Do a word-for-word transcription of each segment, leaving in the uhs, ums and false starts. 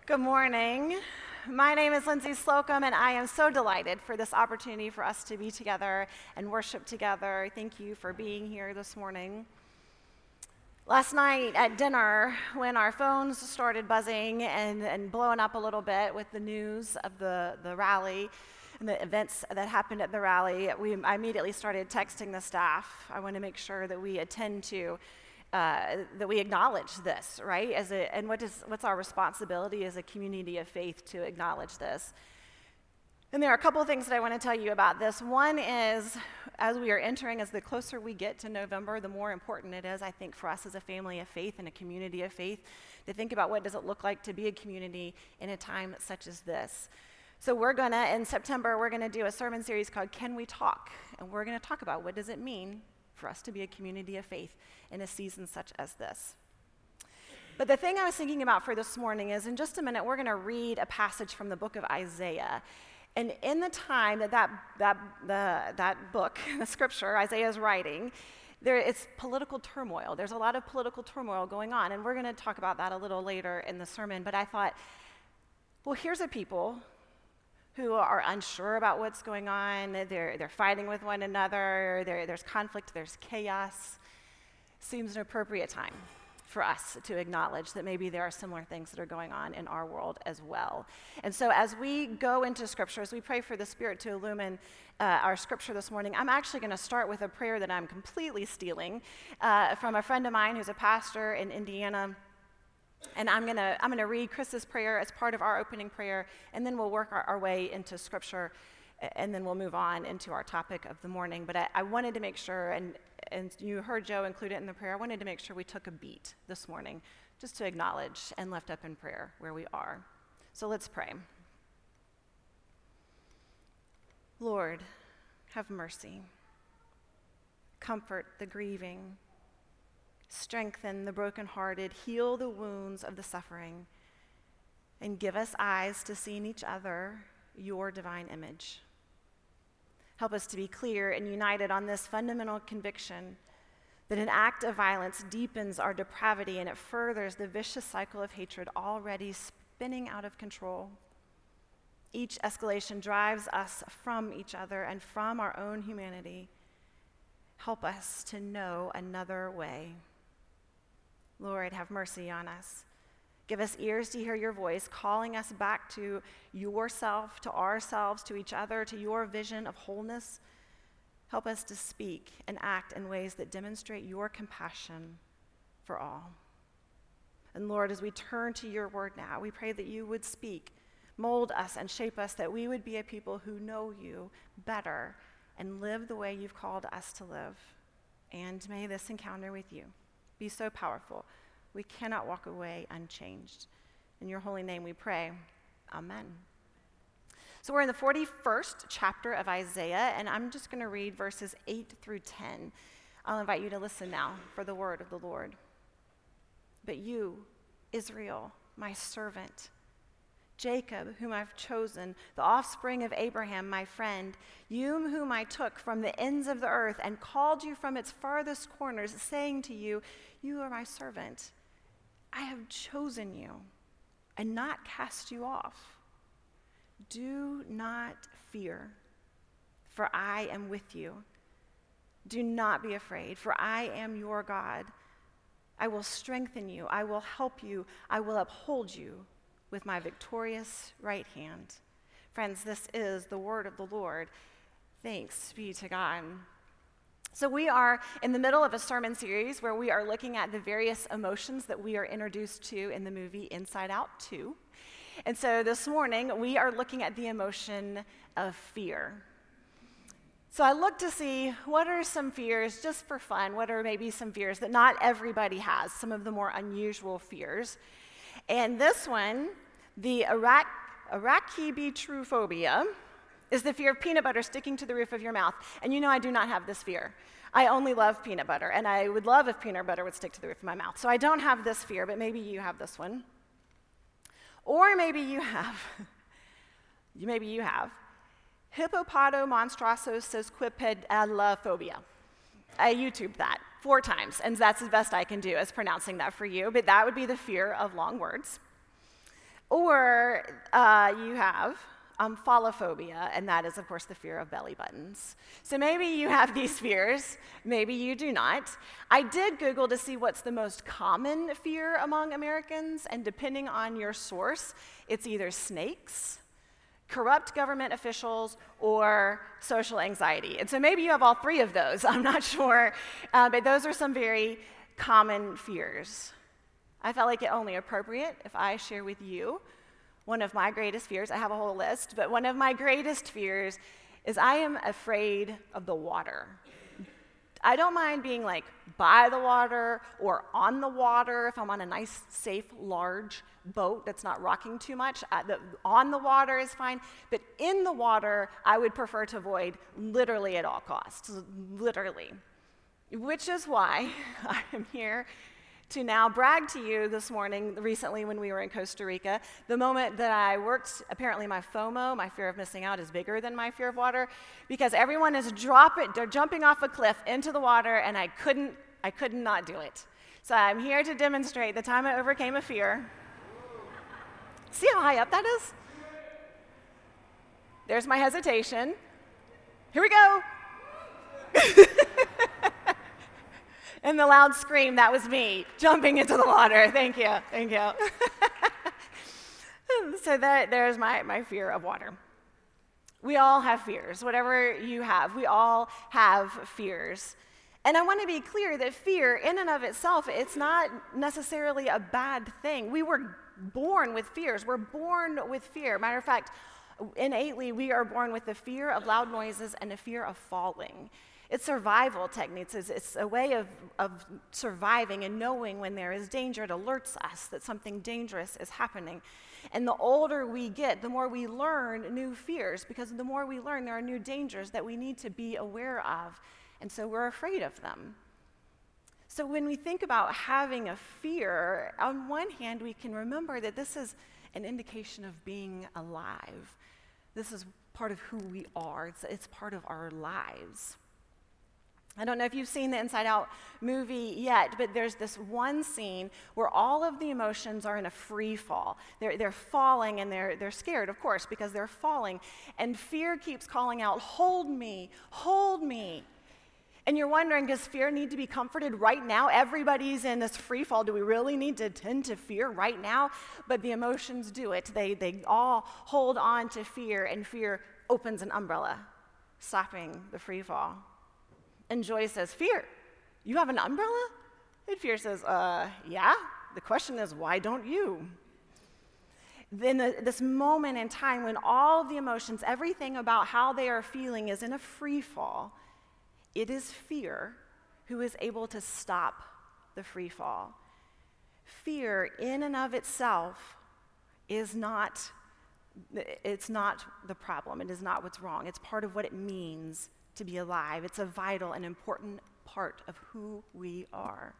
Good morning. My name is Lindsay Slocum, and I am so delighted for this opportunity for us to be together and worship together. Thank you for being here this morning. Last night at dinner, when our phones started buzzing and, and blowing up a little bit with the news of the, the rally and the events that happened at the rally, we, I immediately started texting the staff. I want to make sure that we attend to Uh, that we acknowledge this, right? As a, and what is, what's our responsibility as a community of faith to acknowledge this? And there are a couple of things that I want to tell you about this. One is, as we are entering, as the closer we get to November, the more important it is, I think, for us as a family of faith and a community of faith to think about what does it look like to be a community in a time such as this. So we're going to, in September, we're going to do a sermon series called Can We Talk? And we're going to talk about what does it mean for us to be a community of faith in a season such as this. But the thing I was thinking about for this morning is, in just a minute, we're going to read a passage from the book of Isaiah. And in the time that that, that, the, that book, the scripture, Isaiah is writing, there, it's political turmoil. There's a lot of political turmoil going on, and we're going to talk about that a little later in the sermon. But I thought, well, here's a people who are unsure about what's going on. They're, they're fighting with one another. There, there's conflict. There's chaos. Seems an appropriate time for us to acknowledge that maybe there are similar things that are going on in our world as well. And so as we go into Scripture, as we pray for the Spirit to illumine uh, our Scripture this morning, I'm actually going to start with a prayer that I'm completely stealing uh, from a friend of mine who's a pastor in Indiana. And I'm going to I'm gonna read Chris's prayer as part of our opening prayer, and then we'll work our, our way into Scripture, and then we'll move on into our topic of the morning. But I, I wanted to make sure, and, and you heard Joe include it in the prayer, I wanted to make sure we took a beat this morning just to acknowledge and lift up in prayer where we are. So let's pray. Lord, have mercy. Comfort the grieving. Strengthen the brokenhearted, heal the wounds of the suffering, and give us eyes to see in each other your divine image. Help us to be clear and united on this fundamental conviction that an act of violence deepens our depravity and it furthers the vicious cycle of hatred already spinning out of control. Each escalation drives us from each other and from our own humanity. Help us to know another way. Lord, have mercy on us. Give us ears to hear your voice, calling us back to yourself, to ourselves, to each other, to your vision of wholeness. Help us to speak and act in ways that demonstrate your compassion for all. And Lord, as we turn to your word now, we pray that you would speak, mold us, and shape us, that we would be a people who know you better and live the way you've called us to live. And may this encounter with you be so powerful, we cannot walk away unchanged. In your holy name we pray, amen. So we're in the forty-first chapter of Isaiah, and I'm just going to read verses eight through ten. I'll invite you to listen now for the word of the Lord. But you, Israel, my servant, Jacob, whom I've chosen, the offspring of Abraham, my friend, you whom I took from the ends of the earth and called you from its farthest corners, saying to you, you are my servant. I have chosen you and not cast you off. Do not fear, for I am with you. Do not be afraid, for I am your God. I will strengthen you. I will help you. I will uphold you with my victorious right hand. Friends, this is the word of the Lord. Thanks be to God. So we are in the middle of a sermon series where we are looking at the various emotions that we are introduced to in the movie Inside Out two. And so this morning, we are looking at the emotion of fear. So I looked to see what are some fears, just for fun, what are maybe some fears that not everybody has, some of the more unusual fears. And this one, the Arach- arachibutryphobia, is the fear of peanut butter sticking to the roof of your mouth. And you know I do not have this fear. I only love peanut butter, and I would love if peanut butter would stick to the roof of my mouth. So I don't have this fear, but maybe you have this one. Or maybe you have, maybe you have, hippopotomonstrosusquipedalophobia. I YouTubed that four times, and that's the best I can do as pronouncing that for you, but that would be the fear of long words. Or uh, you have um, phalophobia, and that is, of course, the fear of belly buttons. So maybe you have these fears, maybe you do not. I did Google to see what's the most common fear among Americans, and depending on your source, it's either snakes, corrupt government officials, or social anxiety. And so maybe you have all three of those, I'm not sure, uh, but those are some very common fears. I felt like it only appropriate if I share with you one of my greatest fears. I have a whole list, but one of my greatest fears is I am afraid of the water. I don't mind being like by the water or on the water if I'm on a nice, safe, large boat that's not rocking too much. Uh, the, on the water is fine, but in the water, I would prefer to avoid literally at all costs, literally. Which is why I am here to now brag to you this morning, recently when we were in Costa Rica, the moment that I worked, apparently my FOMO, my fear of missing out, is bigger than my fear of water, because everyone is dropping, they're jumping off a cliff into the water, and I couldn't, I could not do it. So I'm here to demonstrate the time I overcame a fear. See how high up that is? There's my hesitation. Here we go. And the loud scream, that was me, jumping into the water. Thank you, thank you. So that, there's my, my fear of water. We all have fears, whatever you have. We all have fears. And I want to be clear that fear, in and of itself, it's not necessarily a bad thing. We were born with fears. We're born with fear. Matter of fact, innately, we are born with the fear of loud noises and the fear of falling. It's survival techniques. It's, it's a way of, of surviving and knowing when there is danger. It alerts us that something dangerous is happening. And the older we get, the more we learn new fears, because the more we learn, there are new dangers that we need to be aware of. And so we're afraid of them. So when we think about having a fear, on one hand, we can remember that this is an indication of being alive. This is part of who we are. It's, it's part of our lives. I don't know if you've seen the Inside Out movie yet, but there's this one scene where all of the emotions are in a free fall. They're, they're falling, and they're, they're scared, of course, because they're falling. And fear keeps calling out, "Hold me, hold me." And you're wondering, does fear need to be comforted right now? Everybody's in this free fall. Do we really need to tend to fear right now? But the emotions do it. They, they all hold on to fear, and fear opens an umbrella, stopping the free fall. And Joy says, "Fear, you have an umbrella?" And Fear says, uh, yeah. The question is, why don't you? Then uh, this moment in time when all the emotions, everything about how they are feeling is in a free fall, it is fear who is able to stop the free fall. Fear in and of itself is not, it's not the problem. It is not what's wrong. It's part of what it means to be alive. It's a vital and important part of who we are.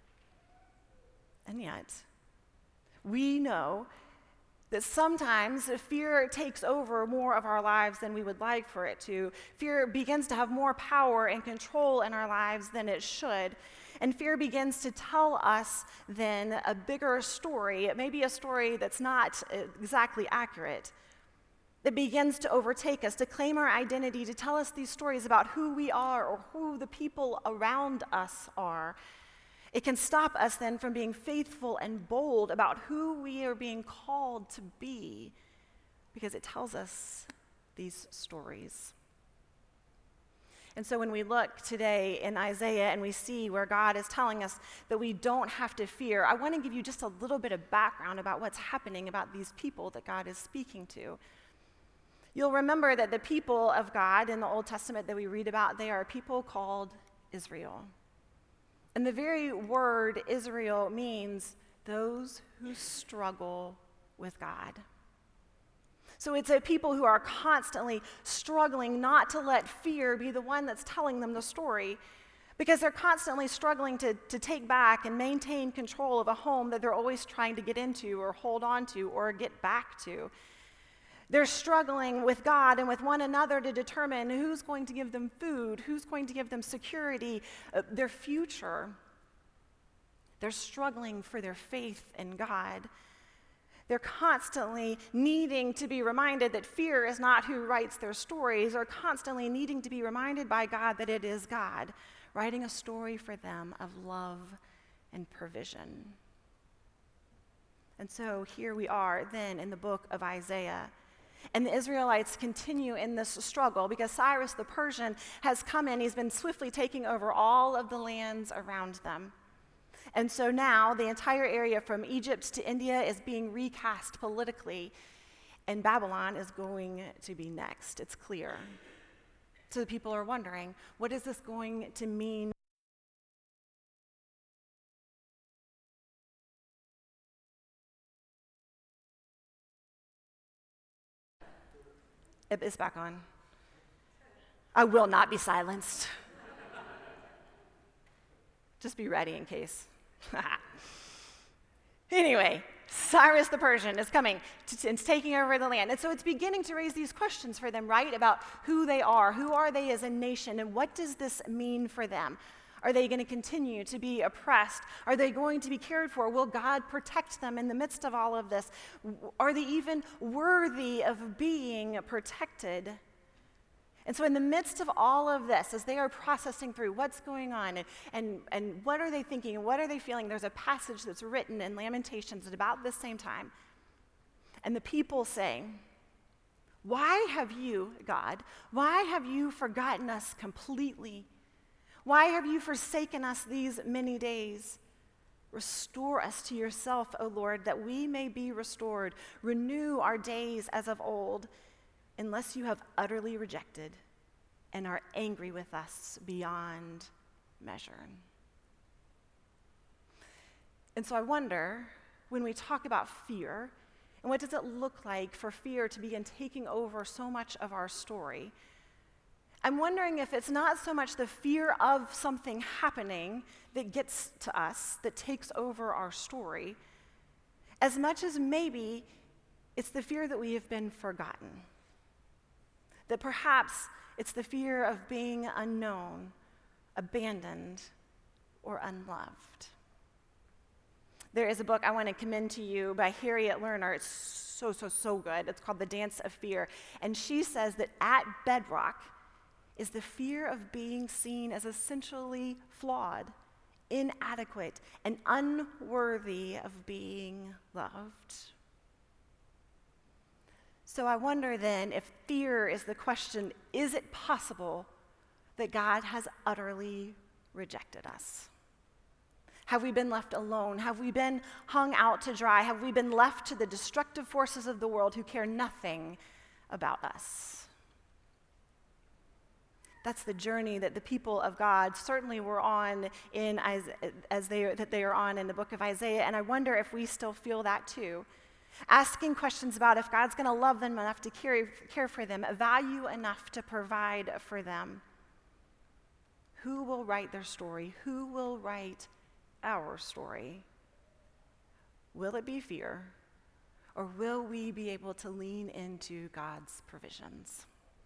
And yet, we know that sometimes fear takes over more of our lives than we would like for it to. Fear begins to have more power and control in our lives than it should. And fear begins to tell us then a bigger story. It may be a story that's not exactly accurate. It begins to overtake us, to claim our identity, to tell us these stories about who we are or who the people around us are. It can stop us then from being faithful and bold about who we are being called to be, because it tells us these stories. And so when we look today in Isaiah and we see where God is telling us that we don't have to fear, I want to give you just a little bit of background about what's happening about these people that God is speaking to. You'll remember that the people of God in the Old Testament that we read about, they are a people called Israel. And the very word Israel means those who struggle with God. So it's a people who are constantly struggling not to let fear be the one that's telling them the story, because they're constantly struggling to, to take back and maintain control of a home that they're always trying to get into or hold on to or get back to. They're struggling with God and with one another to determine who's going to give them food, who's going to give them security, uh, their future. They're struggling for their faith in God. They're constantly needing to be reminded that fear is not who writes their stories, or constantly needing to be reminded by God that it is God writing a story for them of love and provision. And so here we are then in the book of Isaiah. And the Israelites continue in this struggle because Cyrus the Persian has come in. He's been swiftly taking over all of the lands around them. And so now the entire area from Egypt to India is being recast politically, and Babylon is going to be next. It's clear. So the people are wondering, what is this going to mean? It's back on. I will not be silenced. Just be ready in case. Anyway, Cyrus the Persian is coming to, and taking over the land. And so it's beginning to raise these questions for them, right? About who they are. Who are they as a nation? And what does this mean for them? Are they going to continue to be oppressed? Are they going to be cared for? Will God protect them in the midst of all of this? Are they even worthy of being protected? And so in the midst of all of this, as they are processing through what's going on and, and, and what are they thinking and what are they feeling, there's a passage that's written in Lamentations at about this same time. And the people say, "Why have you, God, why have you forgotten us completely? Why have you forsaken us these many days? Restore us to yourself, O Lord, that we may be restored. Renew our days as of old, unless you have utterly rejected and are angry with us beyond measure." And so I wonder, when we talk about fear, and what does it look like for fear to begin taking over so much of our story, I'm wondering if it's not so much the fear of something happening that gets to us, that takes over our story, as much as maybe it's the fear that we have been forgotten. That perhaps it's the fear of being unknown, abandoned, or unloved. There is a book I want to commend to you by Harriet Lerner. It's so, so, so good. It's called The Dance of Fear. And she says that at bedrock is the fear of being seen as essentially flawed, inadequate, and unworthy of being loved. So I wonder then, if fear is the question, is it possible that God has utterly rejected us? Have we been left alone? Have we been hung out to dry? Have we been left to the destructive forces of the world who care nothing about us? That's the journey that the people of God certainly were on in as, as they that they are on in the book of Isaiah, and I wonder if we still feel that too. Asking questions about if God's going to love them enough to care, care for them, value enough to provide for them. Who will write their story? Who will write our story? Will it be fear, or will we be able to lean into God's provisions?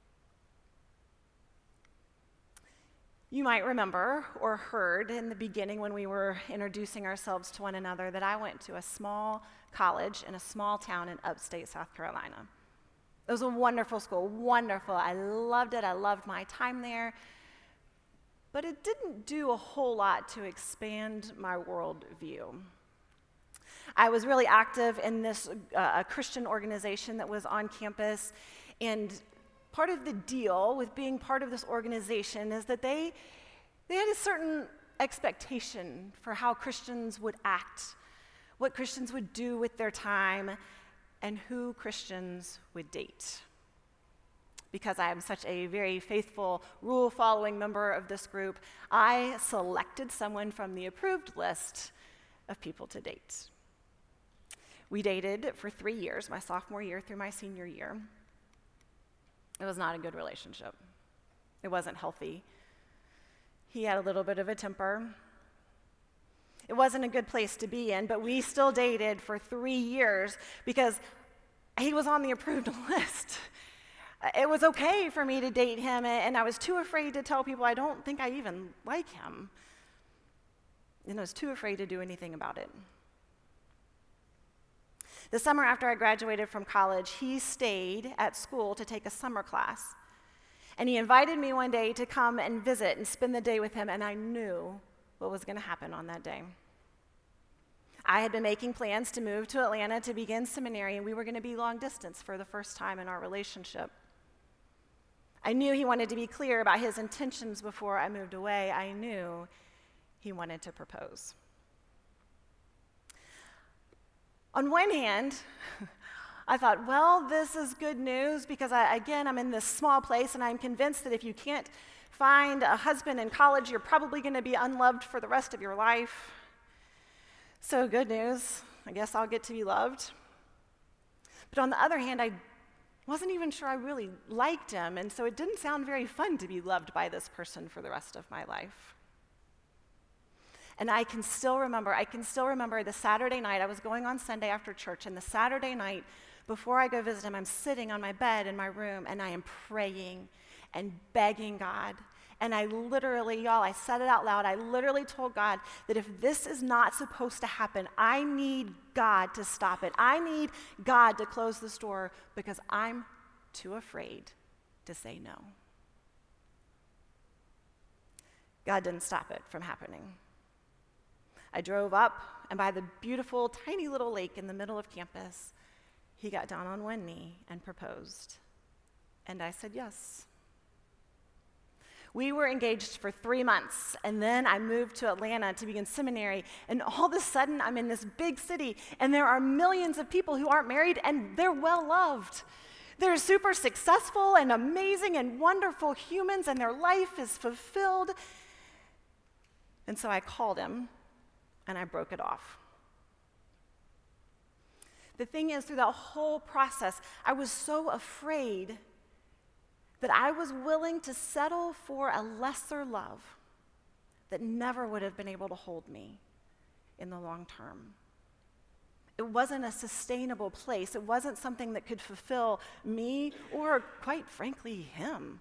You might remember or heard in the beginning when we were introducing ourselves to one another that I went to a small college in a small town in upstate South Carolina. It was a wonderful school, wonderful. I loved it. I loved my time there. But it didn't do a whole lot to expand my worldview. I was really active in this uh, Christian organization that was on campus, and part of the deal with being part of this organization is that they, they had a certain expectation for how Christians would act, what Christians would do with their time, and who Christians would date. Because I am such a very faithful, rule-following member of this group, I selected someone from the approved list of people to date. We dated for three years, my sophomore year through my senior year. It was not a good relationship. It wasn't healthy. He had a little bit of a temper. It wasn't a good place to be in, but we still dated for three years because he was on the approved list. It was okay for me to date him, and I was too afraid to tell people I don't think I even like him. And I was too afraid to do anything about it. The summer after I graduated from college, he stayed at school to take a summer class. And he invited me one day to come and visit and spend the day with him, and I knew what was going to happen on that day. I had been making plans to move to Atlanta to begin seminary, and we were going to be long distance for the first time in our relationship. I knew he wanted to be clear about his intentions before I moved away. I knew he wanted to propose. On one hand, I thought, well, this is good news because, I, again, I'm in this small place and I'm convinced that if you can't find a husband in college, you're probably going to be unloved for the rest of your life. So good news. I guess I'll get to be loved. But on the other hand, I wasn't even sure I really liked him, and so it didn't sound very fun to be loved by this person for the rest of my life. And I can still remember, I can still remember the Saturday night, I was going on Sunday after church, and the Saturday night before I go visit him, I'm sitting on my bed in my room, and I am praying and begging God. And I literally, y'all, I said it out loud, I literally told God that if this is not supposed to happen, I need God to stop it. I need God to close this door because I'm too afraid to say no. God didn't stop it from happening. I drove up, and by the beautiful, tiny little lake in the middle of campus, he got down on one knee and proposed. And I said yes. We were engaged for three months, and then I moved to Atlanta to begin seminary, and all of a sudden, I'm in this big city, and there are millions of people who aren't married, and they're well-loved. They're super successful and amazing and wonderful humans, and their life is fulfilled. And so I called him, and I broke it off. The thing is, through that whole process, I was so afraid that I was willing to settle for a lesser love that never would have been able to hold me in the long term. It wasn't a sustainable place. It wasn't something that could fulfill me or, quite frankly, him.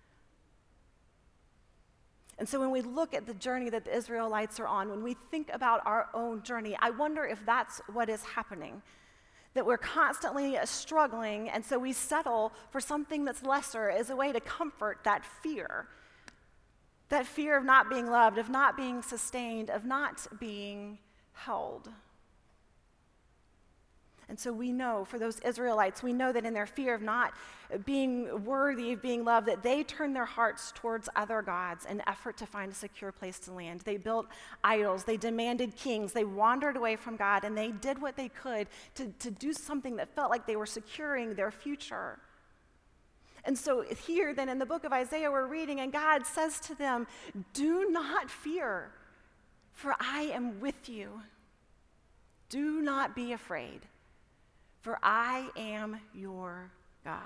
And so when we look at the journey that the Israelites are on, when we think about our own journey, I wonder if that's what is happening. That we're constantly struggling, and so we settle for something that's lesser as a way to comfort that fear. That fear of not being loved, of not being sustained, of not being held. And so we know, for those Israelites, we know that in their fear of not being worthy of being loved, that they turned their hearts towards other gods in effort to find a secure place to land. They built idols, they demanded kings, they wandered away from God, and they did what they could to, to do something that felt like they were securing their future. And so here, then, in the book of Isaiah, we're reading, and God says to them, "Do not fear, for I am with you. Do not be afraid, for I am your God."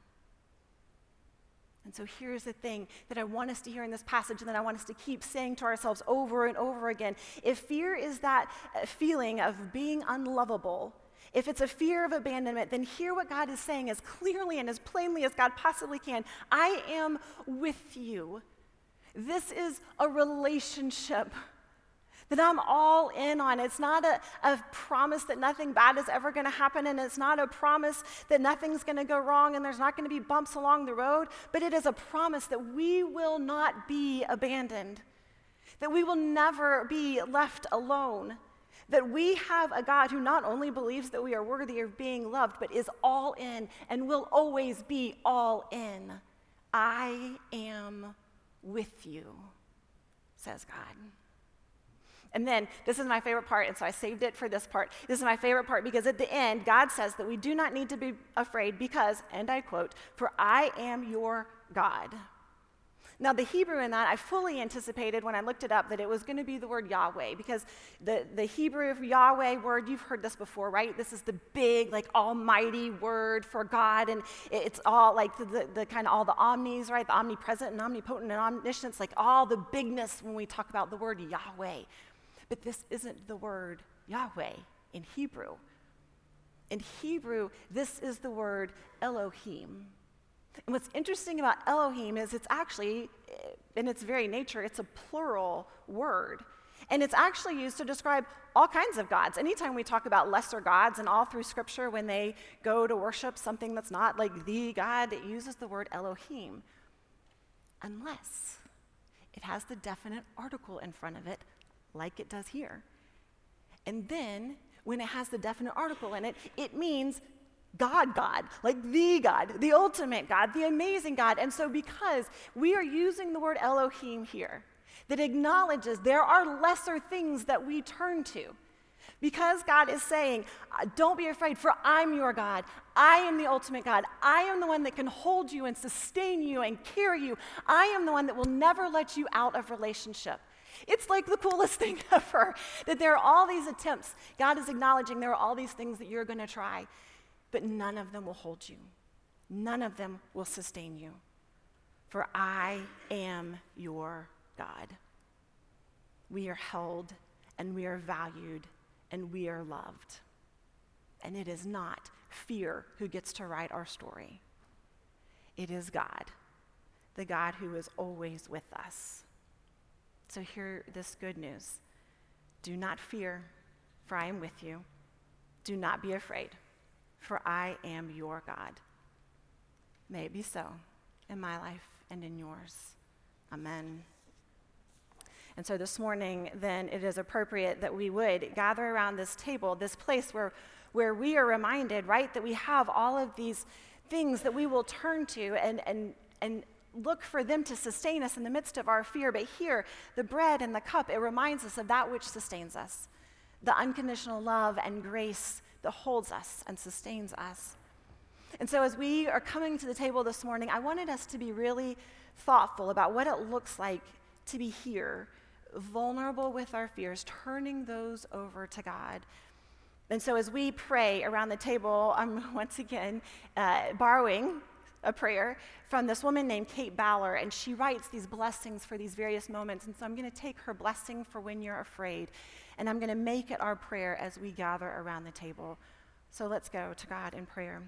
And so here's the thing that I want us to hear in this passage, and that I want us to keep saying to ourselves over and over again. If fear is that feeling of being unlovable, if it's a fear of abandonment, then hear what God is saying as clearly and as plainly as God possibly can. I am with you. This is a relationship that I'm all in on. It's not a, a promise that nothing bad is ever going to happen, and it's not a promise that nothing's going to go wrong and there's not going to be bumps along the road, but it is a promise that we will not be abandoned, that we will never be left alone, that we have a God who not only believes that we are worthy of being loved, but is all in and will always be all in. I am with you, says God. And then, this is my favorite part, and so I saved it for this part. This is my favorite part because at the end, God says that we do not need to be afraid because, and I quote, "For I am your God." Now, the Hebrew in that, I fully anticipated when I looked it up that it was going to be the word Yahweh, because the, the Hebrew Yahweh word, you've heard this before, right? This is the big, like, almighty word for God, and it's all, like, the, the, the kind of all the omnis, right? The omnipresent and omnipotent and omniscience, like, all the bigness when we talk about the word Yahweh. But this isn't the word Yahweh in Hebrew. In Hebrew, this is the word Elohim. And what's interesting about Elohim is it's actually, in its very nature, it's a plural word. And it's actually used to describe all kinds of gods. Anytime we talk about lesser gods, and all through Scripture, when they go to worship something that's not like the God, it uses the word Elohim, unless it has the definite article in front of it, like it does here. And then, when it has the definite article in it, it means God, God, like the God, the ultimate God, the amazing God. And so because we are using the word Elohim here, that acknowledges there are lesser things that we turn to. Because God is saying, don't be afraid, for I'm your God. I am the ultimate God. I am the one that can hold you and sustain you and carry you. I am the one that will never let you out of relationship. It's like the coolest thing ever, that there are all these attempts. God is acknowledging there are all these things that you're going to try, but none of them will hold you. None of them will sustain you. For I am your God. We are held, and we are valued, and we are loved. And it is not fear who gets to write our story. It is God, the God who is always with us. So hear this good news. Do not fear, for I am with you. Do not be afraid, for I am your God. May it be so in my life and in yours. Amen. And so this morning, then, it is appropriate that we would gather around this table, this place where, where we are reminded, right, that we have all of these things that we will turn to and, and, and look for them to sustain us in the midst of our fear. But here, the bread and the cup, it reminds us of that which sustains us, the unconditional love and grace that holds us and sustains us. And so as we are coming to the table this morning, I wanted us to be really thoughtful about what it looks like to be here, vulnerable with our fears, turning those over to God. And so as we pray around the table, I'm once again uh, borrowing a prayer from this woman named Kate Baller, and she writes these blessings for these various moments. And so I'm going to take her blessing for when you're afraid, and I'm going to make it our prayer as we gather around the table. So let's go to God in prayer.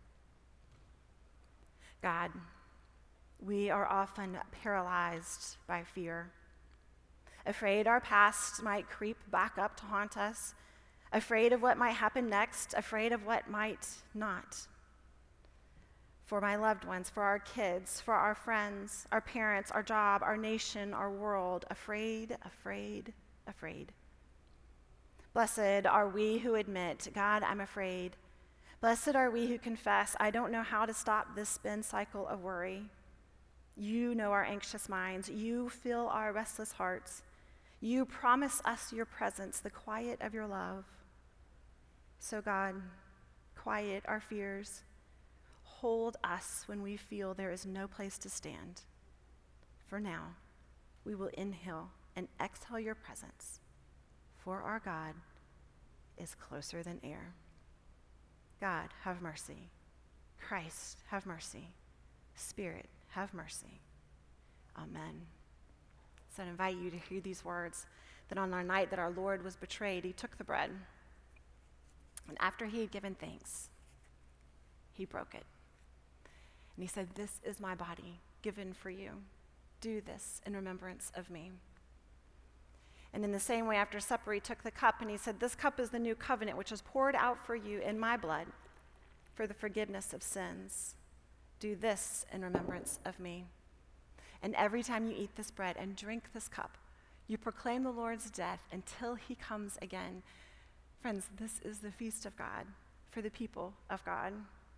God, we are often paralyzed by fear, afraid our past might creep back up to haunt us, afraid of what might happen next, afraid of what might not. For my loved ones, for our kids, for our friends, our parents, our job, our nation, our world, afraid, afraid, afraid. Blessed are we who admit, God, I'm afraid. Blessed are we who confess, I don't know how to stop this spin cycle of worry. You know our anxious minds. You fill our restless hearts. You promise us your presence, the quiet of your love. So God, quiet our fears. Hold us when we feel there is no place to stand. For now, we will inhale and exhale your presence, for our God is closer than air. God, have mercy. Christ, have mercy. Spirit, have mercy. Amen. So I invite you to hear these words, that on our night that our Lord was betrayed, he took the bread, and after he had given thanks, he broke it. And he said, this is my body given for you. Do this in remembrance of me. And in the same way, after supper, he took the cup, and he said, this cup is the new covenant, which is poured out for you in my blood for the forgiveness of sins. Do this in remembrance of me. And every time you eat this bread and drink this cup, you proclaim the Lord's death until he comes again. Friends, this is the feast of God for the people of God.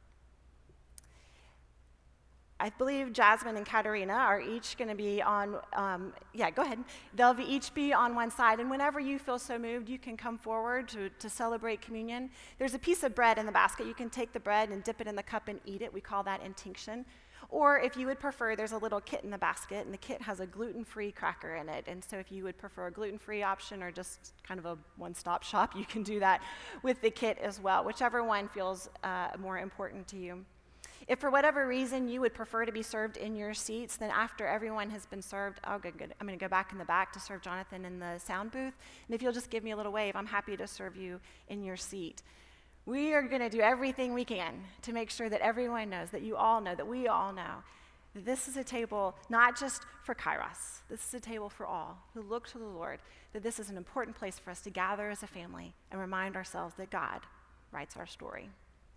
I believe Jasmine and Katerina are each going to be on, um, yeah, go ahead. They'll be each be on one side, and whenever you feel so moved, you can come forward to, to celebrate communion. There's a piece of bread in the basket. You can take the bread and dip it in the cup and eat it. We call that intinction. Or if you would prefer, there's a little kit in the basket, and the kit has a gluten-free cracker in it. And so if you would prefer a gluten-free option or just kind of a one-stop shop, you can do that with the kit as well, whichever one feels uh, more important to you. If for whatever reason you would prefer to be served in your seats, then after everyone has been served, oh, good, good. I'm going to go back in the back to serve Jonathan in the sound booth. And if you'll just give me a little wave, I'm happy to serve you in your seat. We are going to do everything we can to make sure that everyone knows, that you all know, that we all know, This is a table not just for Kairos. This is a table for all who look to the Lord, that this is an important place for us to gather as a family and remind ourselves that God writes our story.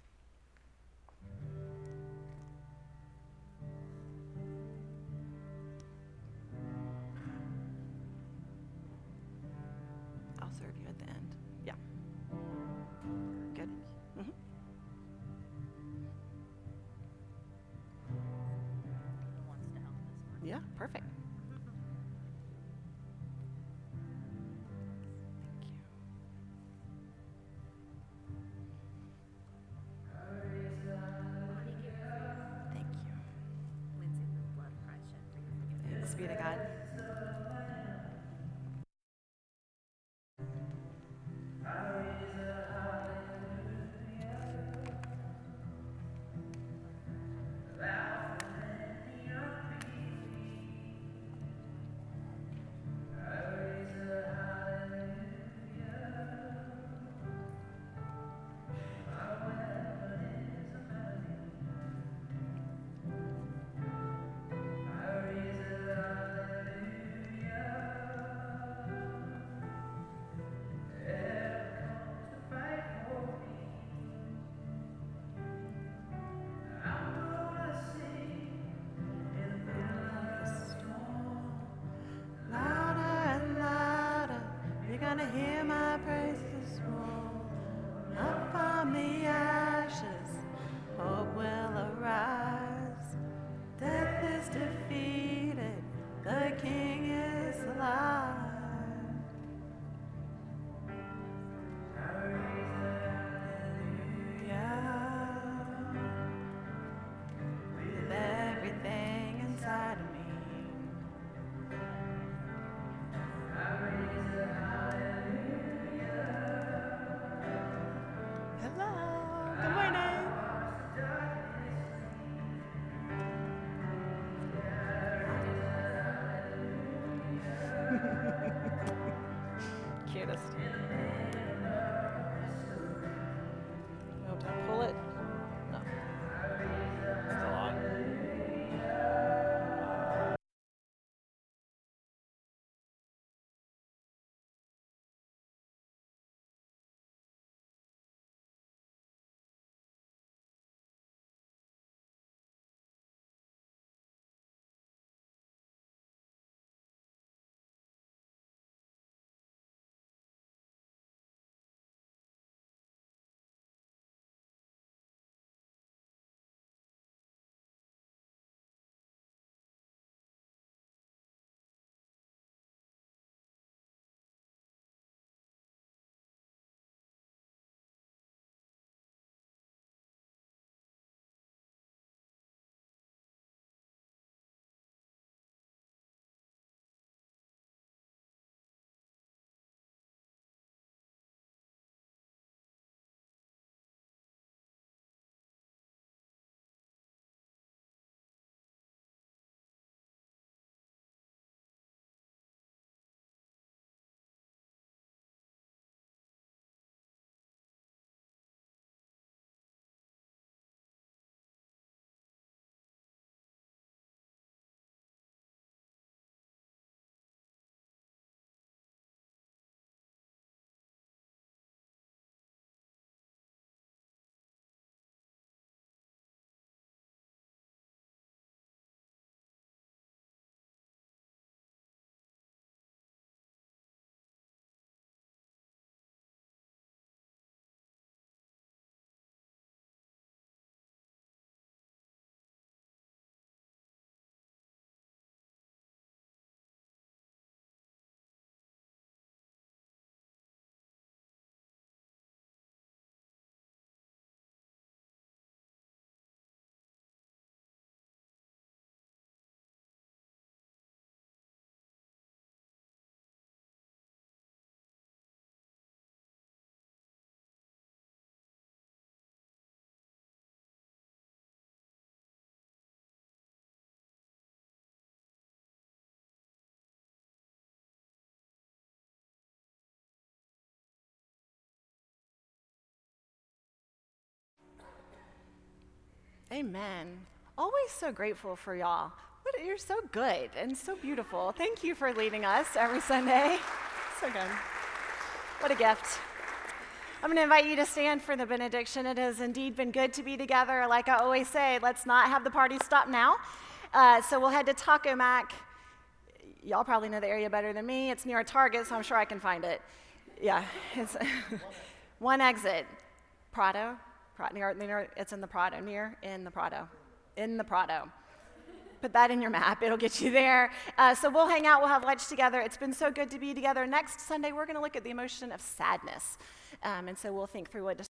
I'll serve you at the end. Yeah. Good. Mm-hmm. Wants to help this one. Yeah, perfect. Thank you. Lindsay, the blood of Christ shed for your forgiveness. Thanks be to God. Louder and louder, you're gonna hear my praises roll. Up from the ashes, hope will arise. Death is defeated, the King is alive. Hallelujah. With everything inside of me. Hello, good morning. Cutest. No, don't pull it. No. Still on. Amen. always so grateful for y'all. What, you're so good and so beautiful. Thank you for leading us every Sunday. So good. What a gift. I'm going to invite you to stand for the benediction. It has indeed been good to be together. Like I always say, let's not have the party stop now. Uh, so we'll head to Taco Mac. Y'all probably know the area better than me. It's near a Target, so I'm sure I can find it. Yeah, it's one exit. Prado, Prado near, near, it's in the Prado, near, in the Prado, in the Prado. Put that in your map. It'll get you there. Uh, so we'll hang out. We'll have lunch together. It's been so good to be together. Next Sunday, we're going to look at the emotion of sadness. Um, and so we'll think through what